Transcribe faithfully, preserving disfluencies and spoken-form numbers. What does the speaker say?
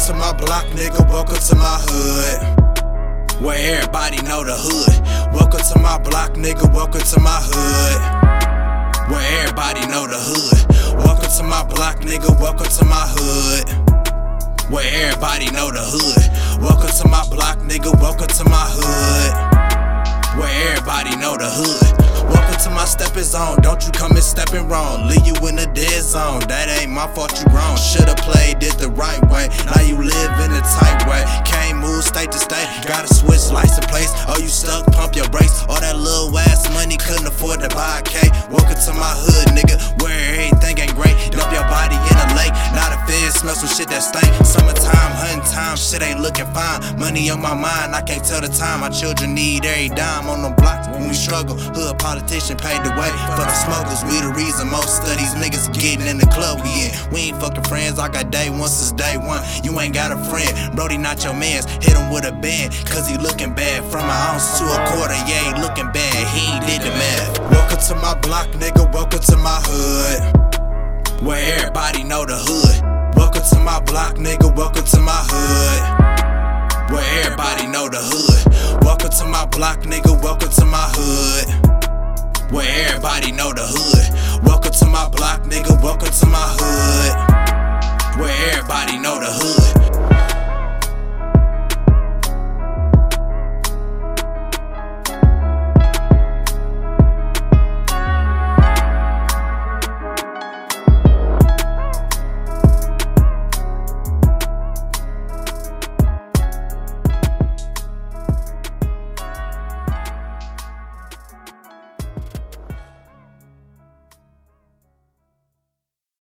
to my block, nigga, welcome to my hood, where everybody know the hood. Welcome to my block, nigga, welcome to my hood, where everybody know the hood. Welcome to my block, nigga, welcome to my hood, where everybody know the hood. Welcome to my block, nigga, welcome to my hood, where everybody know the hood. Welcome to my stepping zone, don't you come in stepping wrong. Leave you in the dead zone, that ain't my fault, you wrong. Should've played it the right way, now you live in a tight way. Can't move state to state, gotta switch license plates. Oh, you stuck, pump your brakes. All that little ass money, couldn't afford to buy a cake. Welcome to my hood, nigga, where everything ain't great. Dump your body in a lake, not a fed, smell some shit that stink. Summertime, hunting time, shit ain't looking fine. Money on my mind, I can't tell the time. My children need every dime on the blocks when we struggle. Hood politician paid the way for the smokers. We the reason most of these niggas getting in the club we in. We ain't fucking friends, I got day one since day one. You ain't got a friend, Brody not your mans. Hit him with a band, cause he looking bad. From an ounce to a quarter, yeah, he looking bad. He ain't did the math. Welcome to my block, nigga, welcome to my hood, where everybody know the hood. Welcome to my block, nigga, welcome to my hood, where everybody know the hood. Welcome to my block, nigga, welcome to my hood, where everybody know the hood. Welcome to my block, nigga, welcome to my hood, where everybody know the hood.